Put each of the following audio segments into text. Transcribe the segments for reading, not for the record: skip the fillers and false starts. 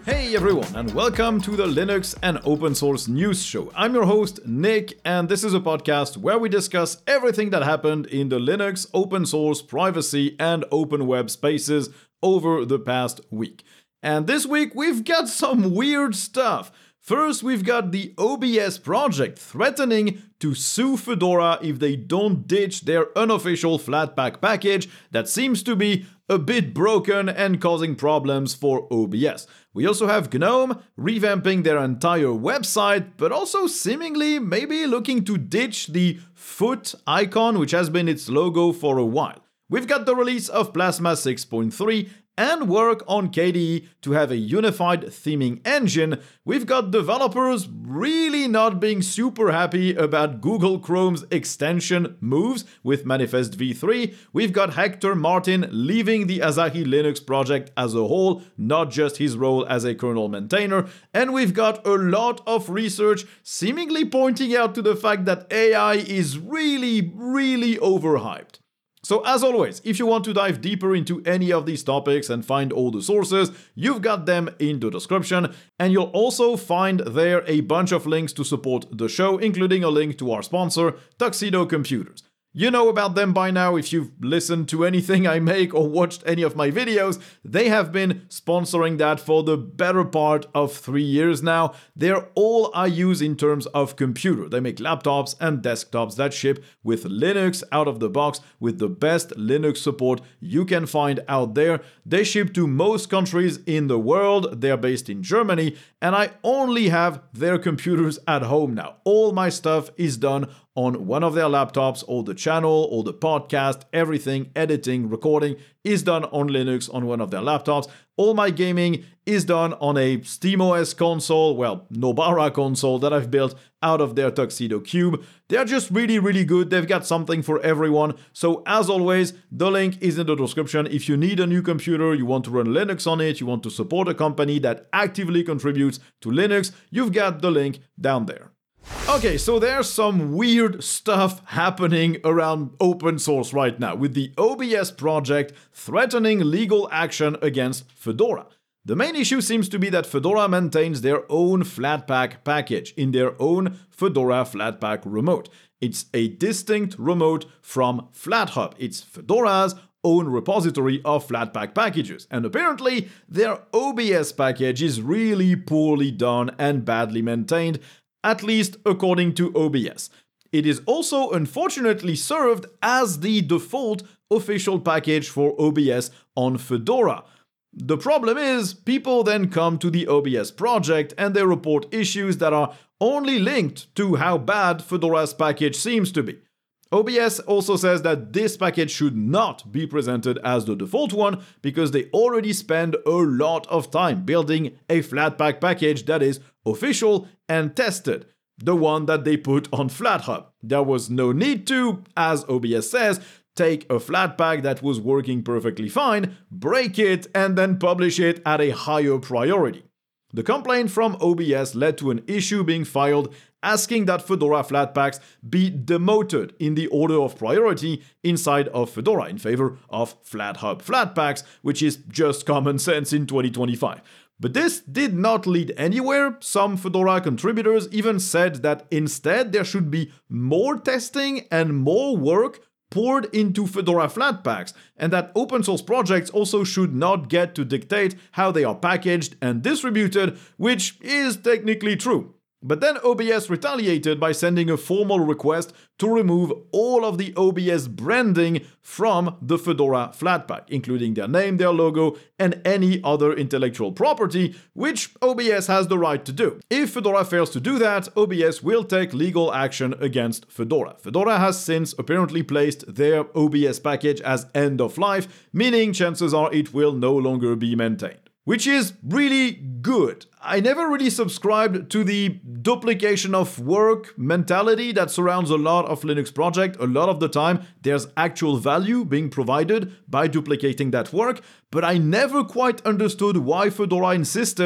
Hey everyone, and welcome to the Linux and Open Source News Show. I'm your host, Nick, and this is a podcast where we discuss everything that happened in the Linux, open source, privacy, and open web spaces over the past week. And this week, we've got some weird stuff. First, we've got the OBS project threatening to sue Fedora if they don't ditch their unofficial Flatpak package that seems to be a bit broken and causing problems for OBS. We also have GNOME revamping their entire website, but also seemingly maybe looking to ditch the foot icon, which has been its logo for a while. We've got the release of Plasma 6.3 and work on KDE to have a unified theming engine. We've got developers really not being super happy about Google Chrome's extension moves with Manifest v3. We've got Hector Martin leaving the Asahi Linux project as a whole, not just his role as a kernel maintainer. And we've got a lot of research seemingly pointing out to the fact that AI is really overhyped. So as always, if you want to dive deeper into any of these topics and find all the sources, you've got them in the description, and you'll also find there a bunch of links to support the show, including a link to our sponsor, Tuxedo Computers. You know about them by now if you've listened to anything I make or watched any of my videos. They have been sponsoring that for the better part of 3 years now. They're all I use in terms of computer. They make laptops and desktops that ship with Linux out of the box with the best Linux support you can find out there. They ship to most countries in the world. They're based in Germany, and I only have their computers at home now. All my stuff is done on one of their laptops. All the channel, all the podcast, everything, editing, recording is done on Linux on one of their laptops. All my gaming is done on a SteamOS console, well, Nobara console that I've built out of their Tuxedo Cube. They're just really good. They've got something for everyone. So as always, the link is in the description. If you need a new computer, you want to run Linux on it, you want to support a company that actively contributes to Linux, you've got the link down there. Okay, so there's some weird stuff happening around open source right now, with the OBS project threatening legal action against Fedora. The main issue seems to be that Fedora maintains their own Flatpak package in their own Fedora Flatpak remote. It's a distinct remote from FlatHub. It's Fedora's own repository of Flatpak packages, and apparently their OBS package is really poorly done and badly maintained, at least according to OBS. It is also unfortunately served as the default official package for OBS on Fedora. The problem is, people then come to the OBS project and they report issues that are only linked to how bad Fedora's package seems to be. OBS also says that this package should not be presented as the default one because they already spend a lot of time building a Flatpak package that is official and tested, the one that they put on FlatHub. There was no need to, as OBS says, take a Flatpak that was working perfectly fine, break it, and then publish it at a higher priority. The complaint from OBS led to an issue being filed asking that Fedora Flatpaks be demoted in the order of priority inside of Fedora in favor of FlatHub Flatpaks, which is just common sense in 2025. But this did not lead anywhere. Some Fedora contributors even said that instead there should be more testing and more work poured into Fedora Flatpaks, and that open source projects also should not get to dictate how they are packaged and distributed, which is technically true. But then OBS retaliated by sending a formal request to remove all of the OBS branding from the Fedora Flatpak, including their name, their logo, and any other intellectual property, which OBS has the right to do. If Fedora fails to do that, OBS will take legal action against Fedora. Fedora has since apparently placed their OBS package as end of life, meaning chances are it will no longer be maintained. Which is really good. I never really subscribed to the duplication of work mentality that surrounds a lot of Linux projects. A lot of the time, there's actual value being provided by duplicating that work, but I never quite understood why Fedora insisted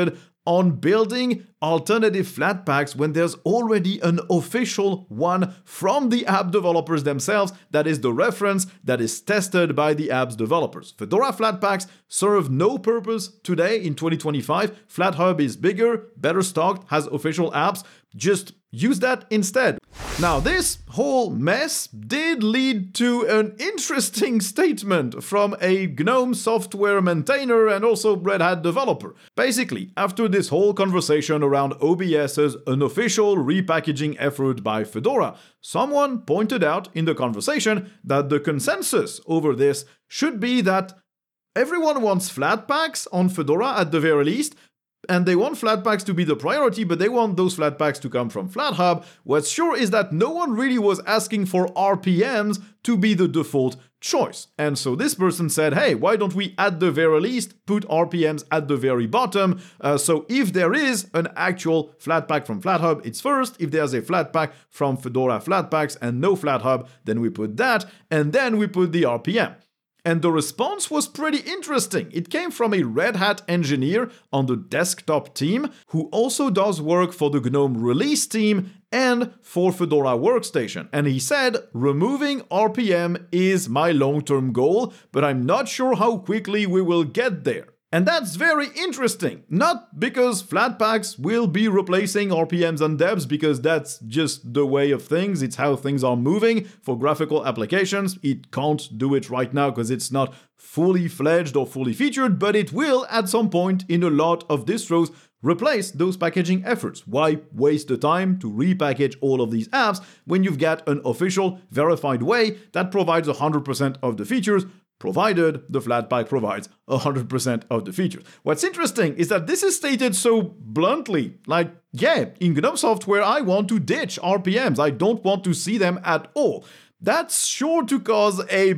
on building alternative Flatpaks when there's already an official one from the app developers themselves that is the reference that is tested by the app's developers. Fedora Flatpaks serve no purpose today in 2025. FlatHub is bigger, better stocked, has official apps. Just use that instead. Now, this whole mess did lead to an interesting statement from a GNOME software maintainer and also Red Hat developer. Basically, after this whole conversation around OBS's unofficial repackaging effort by Fedora, someone pointed out in the conversation that the consensus over this should be that everyone wants Flatpaks on Fedora at the very least, and they want Flatpaks to be the priority, but they want those Flatpaks to come from FlatHub. What's sure is that no one really was asking for RPMs to be the default choice. And so this person said, hey, why don't we at the very least put RPMs at the very bottom? So if there is an actual Flatpak from FlatHub, it's first. If there's a Flatpak from Fedora Flatpaks and no FlatHub, then we put that, and then we put the RPM. And the response was pretty interesting. It came from a Red Hat engineer on the desktop team who also does work for the GNOME release team and for Fedora Workstation. And he said, removing RPM is my long-term goal, but I'm not sure how quickly we will get there. And that's very interesting, not because Flatpaks will be replacing RPMs and debs, because that's just the way of things, it's how things are moving for graphical applications. It can't do it right now because it's not fully fledged or fully featured, but it will at some point in a lot of distros replace those packaging efforts. Why waste the time to repackage all of these apps when you've got an official verified way that provides 100% of the features, provided the Flatpak provides 100% of the features. What's interesting is that this is stated so bluntly, like, yeah, in GNOME software, I want to ditch RPMs. I don't want to see them at all. That's sure to cause a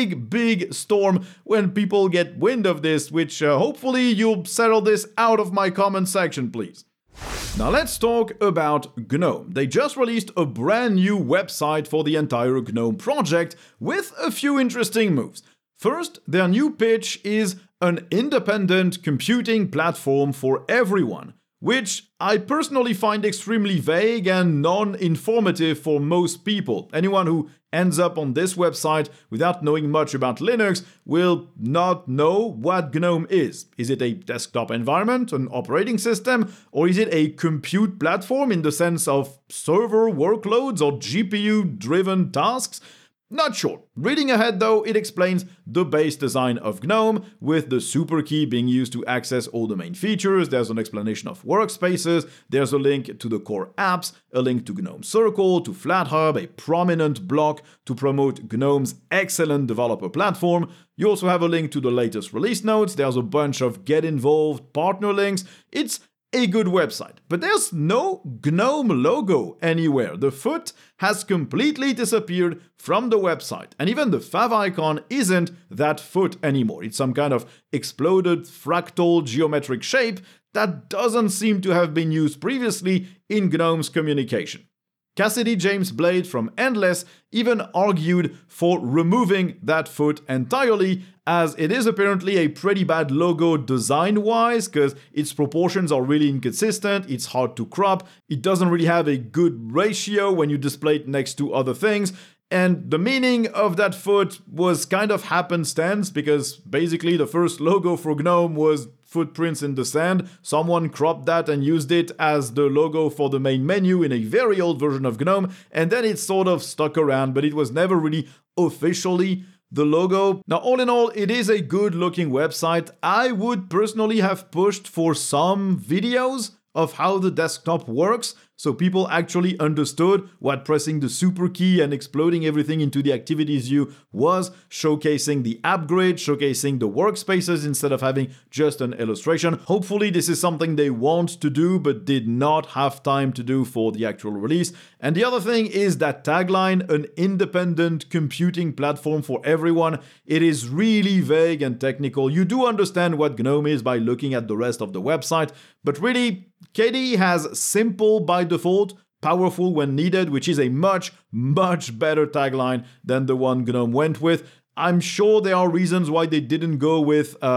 big storm when people get wind of this, which hopefully you'll settle this out of my comment section, please. Now let's talk about GNOME. They just released a brand new website for the entire GNOME project with a few interesting moves. First, their new pitch is an independent computing platform for everyone, which I personally find extremely vague and non-informative for most people. Anyone who ends up on this website without knowing much about Linux will not know what GNOME is. Is it a desktop environment, an operating system, or is it a compute platform in the sense of server workloads or GPU-driven tasks? Not sure. Reading ahead though, it explains the base design of GNOME, with the super key being used to access all the main features. There's an explanation of workspaces, there's a link to the core apps, a link to GNOME Circle, to FlatHub, a prominent block to promote GNOME's excellent developer platform. You also have a link to the latest release notes, there's a bunch of get involved partner links. It's a good website, but there's no GNOME logo anywhere. The foot has completely disappeared from the website, and even the fav icon isn't that foot anymore. It's some kind of exploded fractal geometric shape that doesn't seem to have been used previously in GNOME's communication. Cassidy James Blade from Endless even argued for removing that foot entirely, as it is apparently a pretty bad logo design-wise, because its proportions are really inconsistent, it's hard to crop, it doesn't really have a good ratio when you display it next to other things, and the meaning of that foot was kind of happenstance, because basically the first logo for GNOME was footprints in the sand. Someone cropped that and used it as the logo for the main menu in a very old version of GNOME, and then it sort of stuck around, but it was never really officially the logo. Now, all in all, it is a good looking website. I would personally have pushed for some videos of how the desktop works, so people actually understood what pressing the super key and exploding everything into the activities view was, showcasing the app grid, showcasing the workspaces instead of having just an illustration. Hopefully this is something they want to do but did not have time to do for the actual release. And the other thing is that tagline, an independent computing platform for everyone. It is really vague and technical. You do understand what GNOME is by looking at the rest of the website, but really, KDE has simple by default, powerful when needed, which is a much better tagline than the one GNOME went with. I'm sure there are reasons why they didn't go with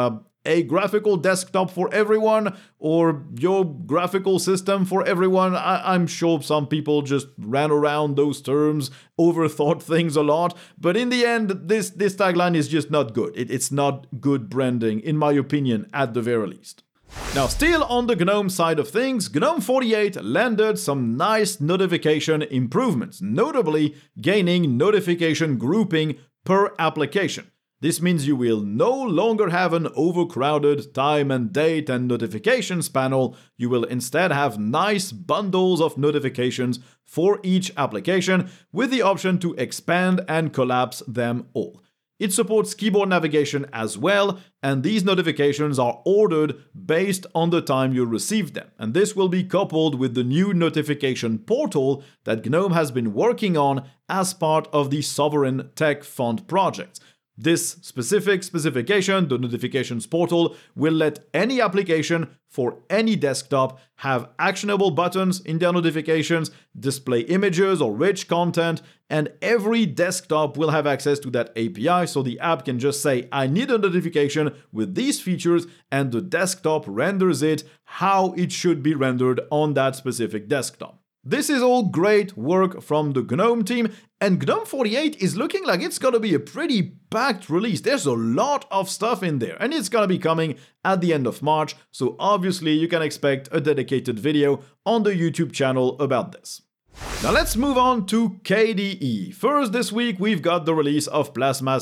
a graphical desktop for everyone or your graphical system for everyone. I'm sure some people just ran around those terms, overthought things a lot, but in the end, this tagline is just not good. It's not good branding, in my opinion, at the very least. Now, still on the GNOME side of things, GNOME 48 landed some nice notification improvements, notably gaining notification grouping per application. This means you will no longer have an overcrowded time and date and notifications panel. You will instead have nice bundles of notifications for each application with the option to expand and collapse them all. It supports keyboard navigation as well, and these notifications are ordered based on the time you received them. And this will be coupled with the new notification portal that GNOME has been working on as part of the Sovereign Tech Fund project. This specific specification, the notifications portal, will let any application for any desktop have actionable buttons in their notifications, display images or rich content, and every desktop will have access to that API, so the app can just say, I need a notification with these features, and the desktop renders it how it should be rendered on that specific desktop. This is all great work from the GNOME team, and GNOME 48 is looking like it's gonna be a pretty packed release. There's a lot of stuff in there, and it's gonna be coming at the end of March, so obviously you can expect a dedicated video on the YouTube channel about this. Now let's move on to KDE. First this week we've got the release of Plasma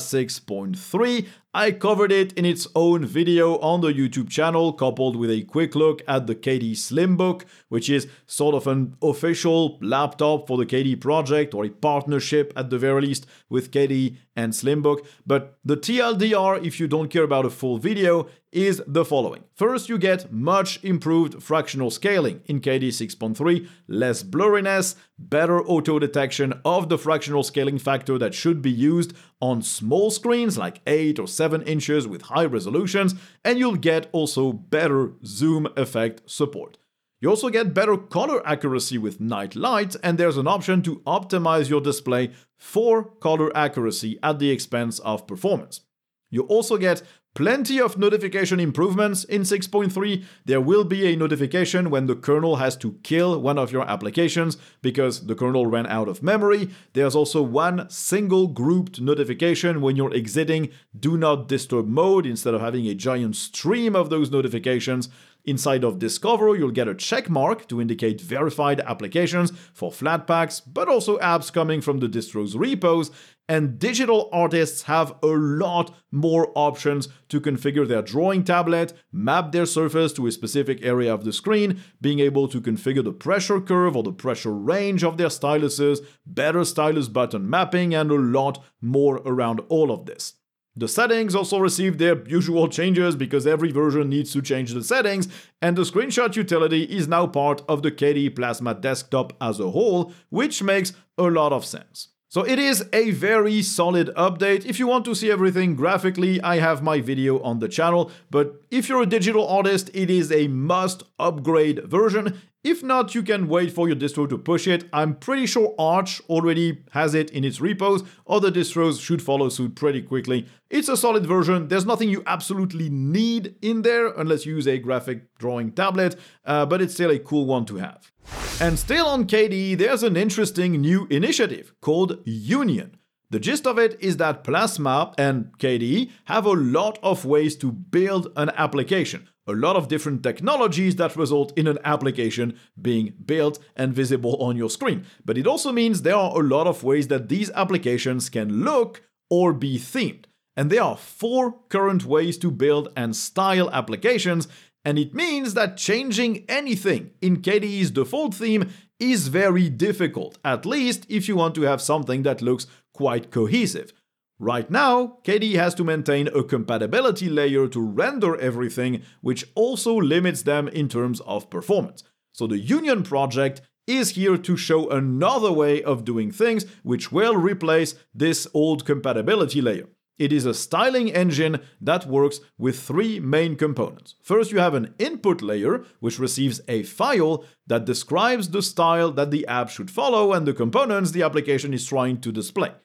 6.3. I covered it in its own video on the YouTube channel, coupled with a quick look at the KDE Slimbook, which is sort of an official laptop for the KDE project, or a partnership at the very least with KDE and Slimbook. But the TLDR, if you don't care about a full video, is the following. First, you get much improved fractional scaling in KDE 6.3, less blurriness, better auto detection of the fractional scaling factor that should be used on small screens like 8 or 7 inches with high resolutions, and you'll get also better zoom effect support. You also get better color accuracy with night light, and there's an option to optimize your display for color accuracy at the expense of performance. You also get plenty of notification improvements in 6.3. There will be a notification when the kernel has to kill one of your applications because the kernel ran out of memory. There's also one single grouped notification when you're exiting Do Not Disturb mode instead of having a giant stream of those notifications. Inside of Discover, you'll get a check mark to indicate verified applications for Flatpaks, but also apps coming from the distro's repos. And digital artists have a lot more options to configure their drawing tablet, map their surface to a specific area of the screen, being able to configure the pressure curve or the pressure range of their styluses, better stylus button mapping, and a lot more around all of this. The settings also received their usual changes because every version needs to change the settings, and the screenshot utility is now part of the KDE Plasma desktop as a whole, which makes a lot of sense. So it is a very solid update. If you want to see everything graphically, I have my video on the channel, but if you're a digital artist, it is a must upgrade version. If not, you can wait for your distro to push it. I'm pretty sure Arch already has it in its repos. Other distros should follow suit pretty quickly. It's a solid version. There's nothing you absolutely need in there unless you use a graphic drawing tablet, but it's still a cool one to have. And still on KDE, there's an interesting new initiative called Union. The gist of it is that Plasma and KDE have a lot of ways to build an application, a lot of different technologies that result in an application being built and visible on your screen. But it also means there are a lot of ways that these applications can look or be themed. And there are 4 current ways to build and style applications, and it means that changing anything in KDE's default theme is very difficult, at least if you want to have something that looks quite cohesive. Right now, KDE has to maintain a compatibility layer to render everything, which also limits them in terms of performance. So the Union project is here to show another way of doing things, which will replace this old compatibility layer. It is a styling engine that works with 3 main components. First, you have an input layer, which receives a file that describes the style that the app should follow and the components the application is trying to display.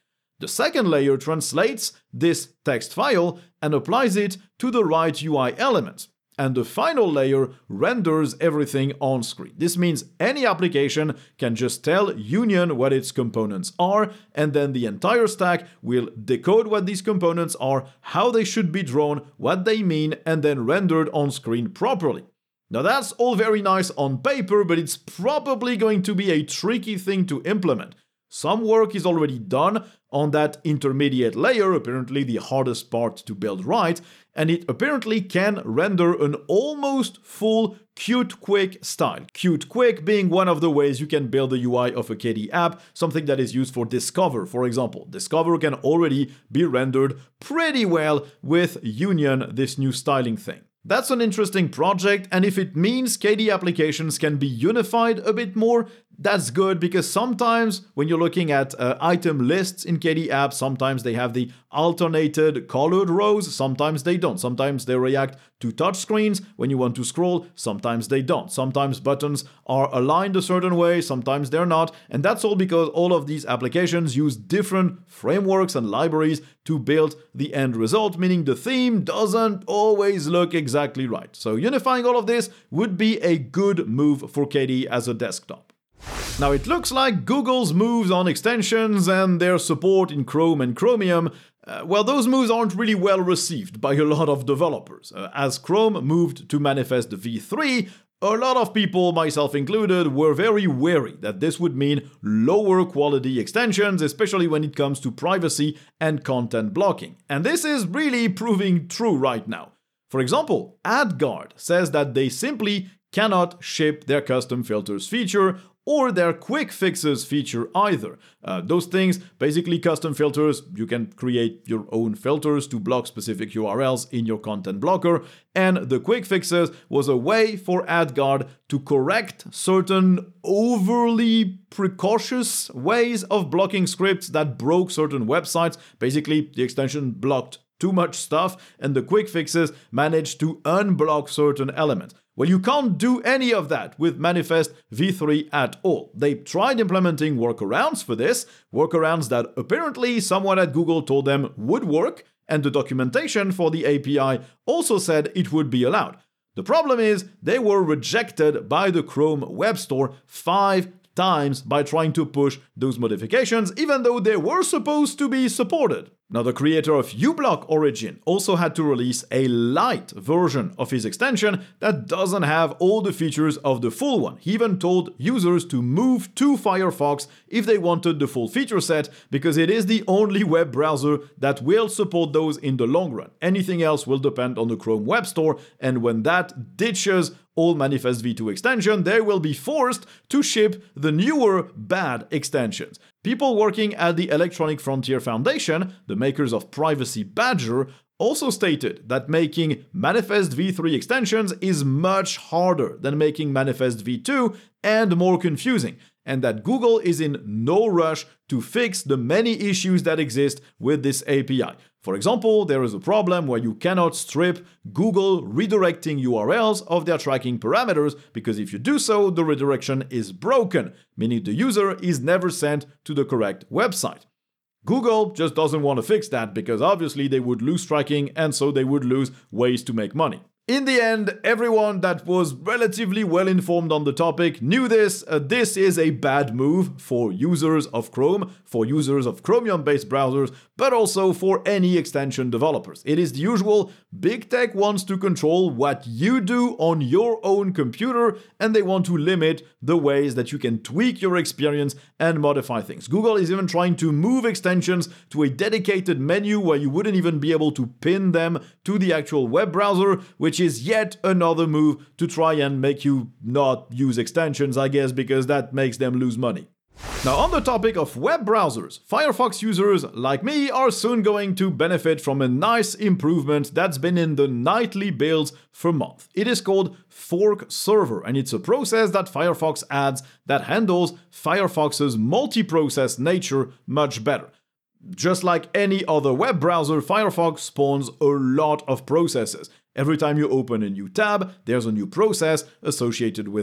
The second layer translates this text file and applies it to the right UI elements. And the final layer renders everything on screen. This means any application can just tell Union what its components are, and then the entire stack will decode what these components are, how they should be drawn, what they mean, and then rendered on screen properly. Now that's all very nice on paper, but it's probably going to be a tricky thing to implement. Some work is already done on that intermediate layer, apparently the hardest part to build right, and it apparently can render an almost full Qt Quick style. Qt Quick being one of the ways you can build the UI of a KDE app, something that is used for Discover, for example. Discover can already be rendered pretty well with Union, this new styling thing. That's an interesting project, and if it means KDE applications can be unified a bit more, that's good, because sometimes when you're looking at item lists in KDE apps, sometimes they have the alternated colored rows, sometimes they don't. Sometimes they react to touchscreens when you want to scroll, sometimes they don't. Sometimes buttons are aligned a certain way, sometimes they're not, and that's all because all of these applications use different frameworks and libraries to build the end result, meaning the theme doesn't always look exactly right. So unifying all of this would be a good move for KDE as a desktop. Now it looks like Google's moves on extensions and their support in Chrome and Chromium, well, those moves aren't really well received by a lot of developers. As Chrome moved to Manifest v3, a lot of people, myself included, were very wary that this would mean lower quality extensions, especially when it comes to privacy and content blocking. And this is really proving true right now. For example, AdGuard says that they simply cannot ship their custom filters feature or their quick fixes feature either. Those things, basically custom filters, you can create your own filters to block specific URLs in your content blocker, and the quick fixes was a way for AdGuard to correct certain overly precautious ways of blocking scripts that broke certain websites. Basically, the extension blocked too much stuff, and the quick fixes managed to unblock certain elements. Well, you can't do any of that with Manifest v3 at all. They tried implementing workarounds for this, workarounds that apparently someone at Google told them would work, and the documentation for the API also said it would be allowed. The problem is they were rejected by the Chrome Web Store 5 times by trying to push those modifications, even though they were supposed to be supported. Now, the creator of uBlock Origin also had to release a light version of his extension that doesn't have all the features of the full one. He even told users to move to Firefox if they wanted the full feature set, because it is the only web browser that will support those in the long run. Anything else will depend on the Chrome Web Store, and when that ditches all Manifest v2 extension, they will be forced to ship the newer bad extensions. People working at the Electronic Frontier Foundation, the makers of Privacy Badger, also stated that making Manifest v3 extensions is much harder than making Manifest v2 and more confusing, and that Google is in no rush to fix the many issues that exist with this API. For example, there is a problem where you cannot strip Google redirecting URLs of their tracking parameters, because if you do so, the redirection is broken, meaning the user is never sent to the correct website. Google just doesn't want to fix that, because obviously they would lose tracking, and so they would lose ways to make money. In the end, everyone that was relatively well informed on the topic knew this. This is a bad move for users of Chrome, for users of Chromium-based browsers, but also for any extension developers. It is the usual, big tech wants to control what you do on your own computer, and they want to limit the ways that you can tweak your experience and modify things. Google is even trying to move extensions to a dedicated menu where you wouldn't even be able to pin them to the actual web browser, which is yet another move to try and make you not use extensions, I guess, because that makes them lose money. Now, on the topic of web browsers, Firefox users like me are soon going to benefit from a nice improvement that's been in the nightly builds for months. It is called Fork Server, and it's a process that Firefox adds that handles Firefox's multi-process nature much better. Just like any other web browser, Firefox spawns a lot of processes. Every time you open a new tab, there's a new process associated with that.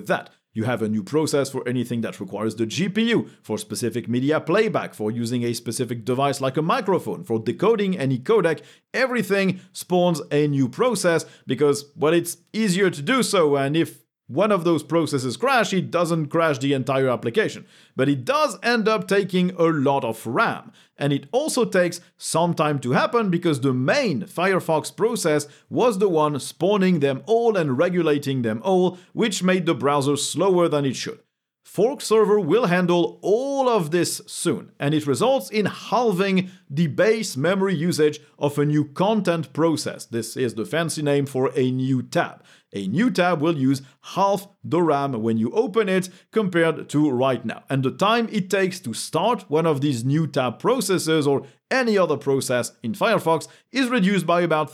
You have a new process for anything that requires the GPU, for specific media playback, for using a specific device like a microphone, for decoding any codec. Everything spawns a new process because, well, it's easier to do so, and if one of those processes crash, it doesn't crash the entire application. But it does end up taking a lot of RAM. And it also takes some time to happen because the main Firefox process was the one spawning them all and regulating them all, which made the browser slower than it should. Fork Server will handle all of this soon, and it results in halving the base memory usage of a new content process. This is the fancy name for a new tab. A new tab will use half the RAM when you open it compared to right now. And the time it takes to start one of these new tab processes or any other process in Firefox is reduced by about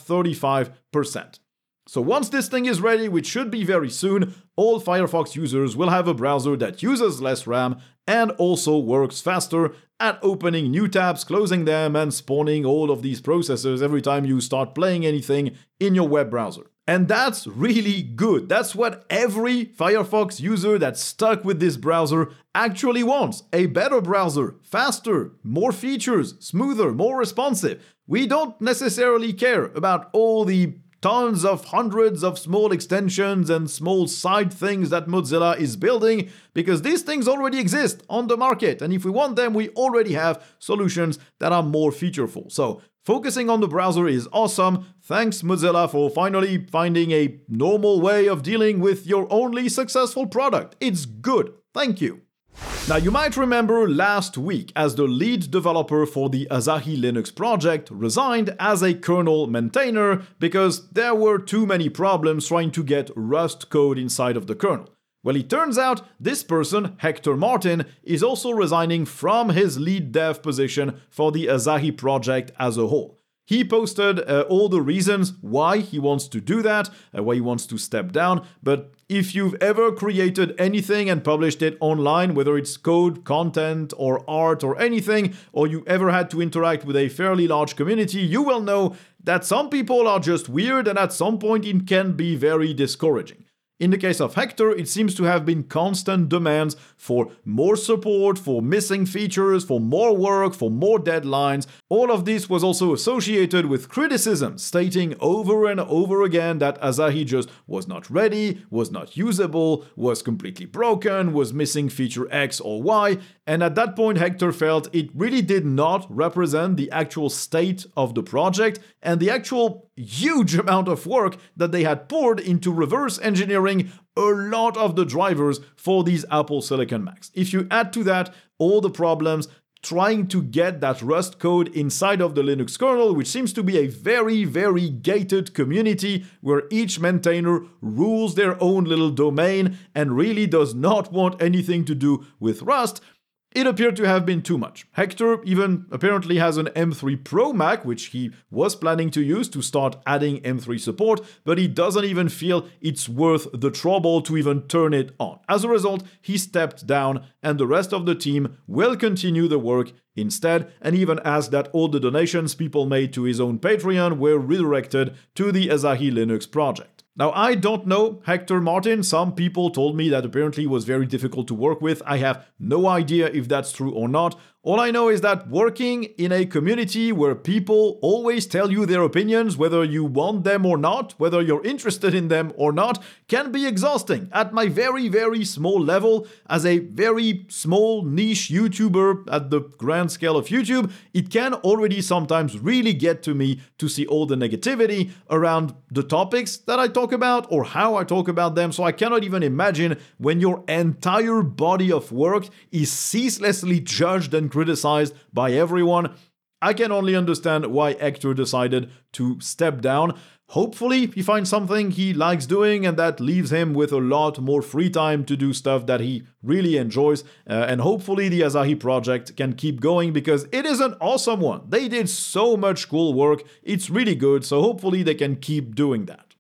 35%. So once this thing is ready, which should be very soon, all Firefox users will have a browser that uses less RAM and also works faster at opening new tabs, closing them, and spawning all of these processes every time you start playing anything in your web browser. And that's really good. That's what every Firefox user that's stuck with this browser actually wants. A better browser, faster, more features, smoother, more responsive. We don't necessarily care about all the tons of hundreds of small extensions and small side things that Mozilla is building, because these things already exist on the market, and if we want them, we already have solutions that are more featureful. So focusing on the browser is awesome. Thanks Mozilla for finally finding a normal way of dealing with your only successful product. It's good. Thank you. Now, you might remember last week, as the lead developer for the Asahi Linux project resigned as a kernel maintainer because there were too many problems trying to get Rust code inside of the kernel. Well, it turns out this person, Hector Martin, is also resigning from his lead dev position for the Asahi project as a whole. He posted all the reasons why he wants to do that, why he wants to step down, but if you've ever created anything and published it online, whether it's code, content, or art, or anything, or you ever had to interact with a fairly large community, you will know that some people are just weird and at some point it can be very discouraging. In the case of Hector, it seems to have been constant demands for more support, for missing features, for more work, for more deadlines. All of this was also associated with criticism, stating over and over again that Asahi just was not ready, was not usable, was completely broken, was missing feature X or Y, and at that point Hector felt it really did not represent the actual state of the project and the actual huge amount of work that they had poured into reverse engineering a lot of the drivers for these Apple Silicon Macs. If you add to that all the problems trying to get that Rust code inside of the Linux kernel, which seems to be a very, very gated community where each maintainer rules their own little domain and really does not want anything to do with Rust, it appeared to have been too much. Hector even apparently has an M3 Pro Mac, which he was planning to use to start adding M3 support, but he doesn't even feel it's worth the trouble to even turn it on. As a result, he stepped down, and the rest of the team will continue the work instead, and even asked that all the donations people made to his own Patreon were redirected to the Asahi Linux project. Now, I don't know Hector Martin. Some people told me that apparently he was very difficult to work with. I have no idea if that's true or not. All I know is that working in a community where people always tell you their opinions, whether you want them or not, whether you're interested in them or not, can be exhausting. At my very, very small level, as a very small niche YouTuber at the grand scale of YouTube, it can already sometimes really get to me to see all the negativity around the topics that I talk about or how I talk about them. So I cannot even imagine when your entire body of work is ceaselessly judged and criticized by everyone. I can only understand why Hector decided to step down. Hopefully he finds something he likes doing and that leaves him with a lot more free time to do stuff that he really enjoys. And hopefully the Asahi project can keep going because it is an awesome one. They did so much cool work. It's really good. So hopefully they can keep doing that.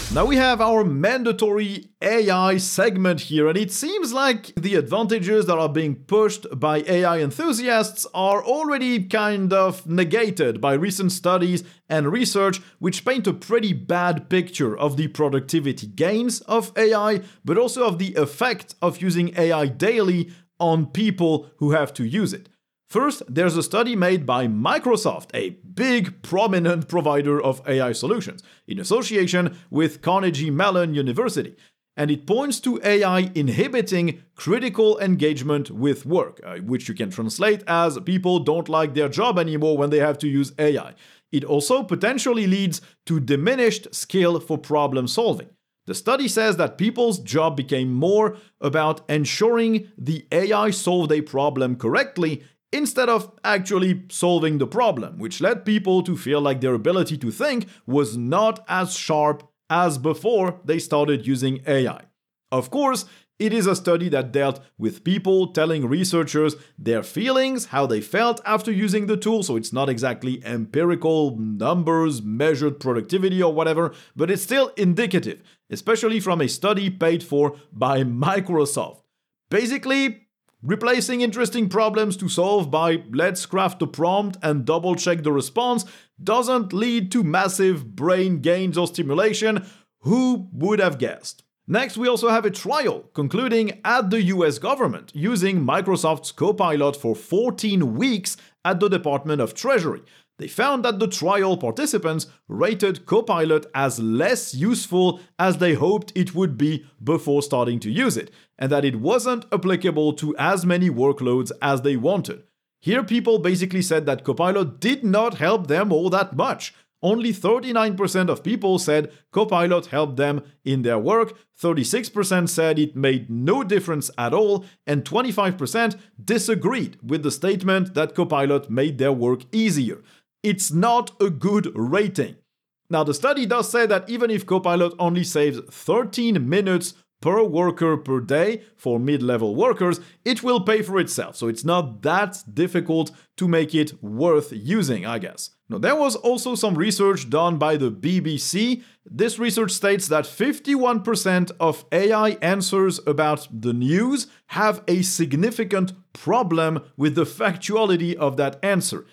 Now we have our mandatory AI segment here, and it seems like the advantages that are being pushed by AI enthusiasts are already kind of negated by recent studies and research, which paint a pretty bad picture of the productivity gains of AI, but also of the effect of using AI daily on people who have to use it. First, there's a study made by Microsoft, a big, prominent provider of AI solutions, in association with Carnegie Mellon University. And it points to AI inhibiting critical engagement with work, which you can translate as people don't like their job anymore when they have to use AI. It also potentially leads to diminished skill for problem solving. The study says that people's job became more about ensuring the AI solved a problem correctly instead of actually solving the problem, which led people to feel like their ability to think was not as sharp as before they started using AI. Of course, it is a study that dealt with people telling researchers their feelings, how they felt after using the tool, so it's not exactly empirical numbers, measured productivity or whatever, but it's still indicative, especially from a study paid for by Microsoft. Basically, replacing interesting problems to solve by let's craft a prompt and double check the response doesn't lead to massive brain gains or stimulation. Who would have guessed? Next, we also have a trial concluding at the US government using Microsoft's Copilot for 14 weeks at the Department of Treasury. They found that the trial participants rated Copilot as less useful as they hoped it would be before starting to use it, and that it wasn't applicable to as many workloads as they wanted. Here, people basically said that Copilot did not help them all that much. Only 39% of people said Copilot helped them in their work, 36% said it made no difference at all, and 25% disagreed with the statement that Copilot made their work easier. It's not a good rating. Now, the study does say that even if Copilot only saves 13 minutes per worker per day for mid-level workers, it will pay for itself. So it's not that difficult to make it worth using, I guess. Now, there was also some research done by the BBC. This research states that 51% of AI answers about the news have a significant problem with the factuality of that answer.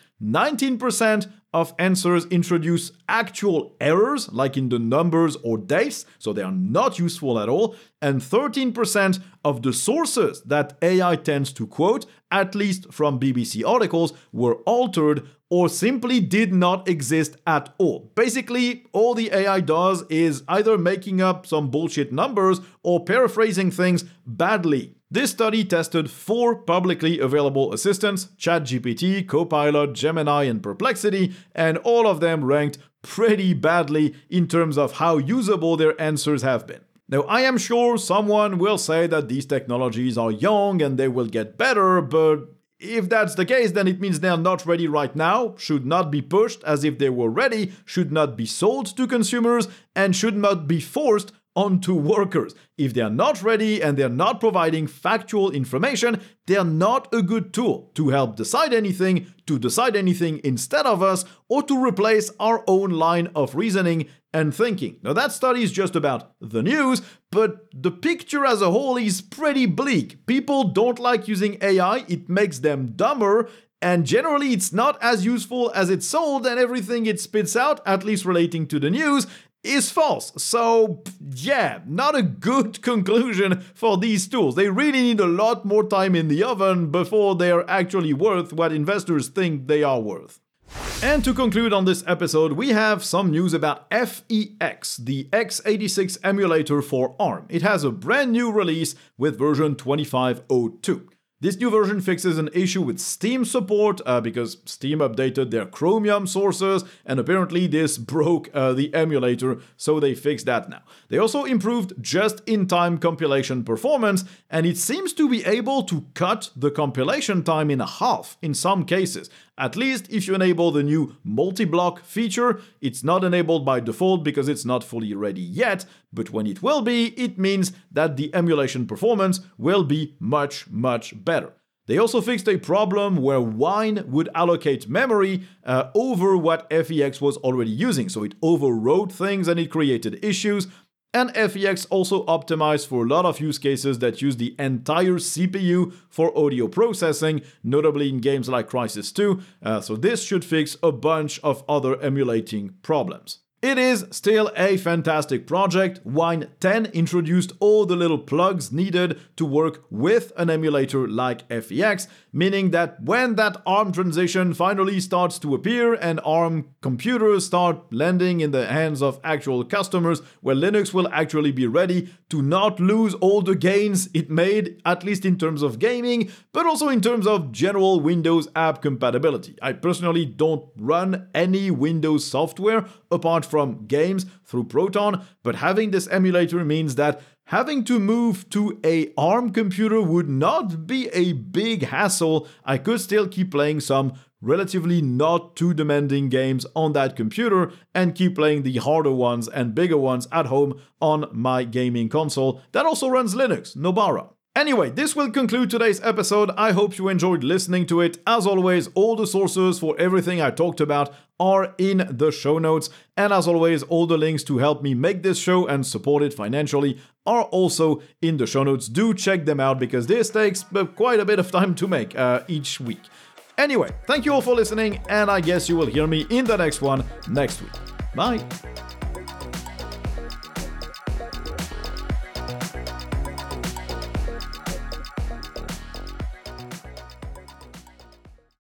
19% of answers introduce actual errors, like in the numbers or dates, so they are not useful at all, and 13% of the sources that AI tends to quote, at least from BBC articles, were altered or simply did not exist at all. Basically, all the AI does is either making up some bullshit numbers or paraphrasing things badly. This study tested 4 publicly available assistants, ChatGPT, Copilot, Gemini, and Perplexity, and all of them ranked pretty badly in terms of how usable their answers have been. Now, I am sure someone will say that these technologies are young and they will get better, but if that's the case, then it means they are not ready right now, should not be pushed as if they were ready, should not be sold to consumers, and should not be forced onto workers. If they are not ready and they're not providing factual information, they're not a good tool to help decide anything, to decide anything instead of us, or to replace our own line of reasoning and thinking. Now, that study is just about the news, but the picture as a whole is pretty bleak. People don't like using AI, it makes them dumber, and generally it's not as useful as it's sold, and everything it spits out, at least relating to the news, is false. So, yeah, not a good conclusion for these tools. They really need a lot more time in the oven before they are actually worth what investors think they are worth. And to conclude on this episode, we have some news about FEX, the x86 emulator for ARM. It has a brand new release with version 25.02. This new version fixes an issue with Steam support because Steam updated their Chromium sources, and apparently this broke the emulator, so they fixed that now. They also improved just-in-time compilation performance, and it seems to be able to cut the compilation time in half in some cases. At least if you enable the new multi-block feature. It's not enabled by default because it's not fully ready yet, but when it will be, it means that the emulation performance will be much, much better. They also fixed a problem where Wine would allocate memory over what FEX was already using, so it overrode things and it created issues. And FEX also optimized for a lot of use cases that use the entire CPU for audio processing, notably in games like Crysis 2, so this should fix a bunch of other emulating problems. It is still a fantastic project. Wine 10 introduced all the little plugs needed to work with an emulator like FEX, meaning that when that ARM transition finally starts to appear and ARM computers start landing in the hands of actual customers, where Linux will actually be ready to not lose all the gains it made, at least in terms of gaming, but also in terms of general Windows app compatibility. I personally don't run any Windows software apart from games through Proton, but having this emulator means that having to move to a ARM computer would not be a big hassle. I could still keep playing some relatively not too demanding games on that computer and keep playing the harder ones and bigger ones at home on my gaming console that also runs Linux, Nobara. Anyway, this will conclude today's episode. I hope you enjoyed listening to it. As always, all the sources for everything I talked about are in the show notes. And as always, all the links to help me make this show and support it financially are also in the show notes. Do check them out because this takes quite a bit of time to make each week. Anyway, thank you all for listening, and I guess you will hear me in the next one next week. Bye!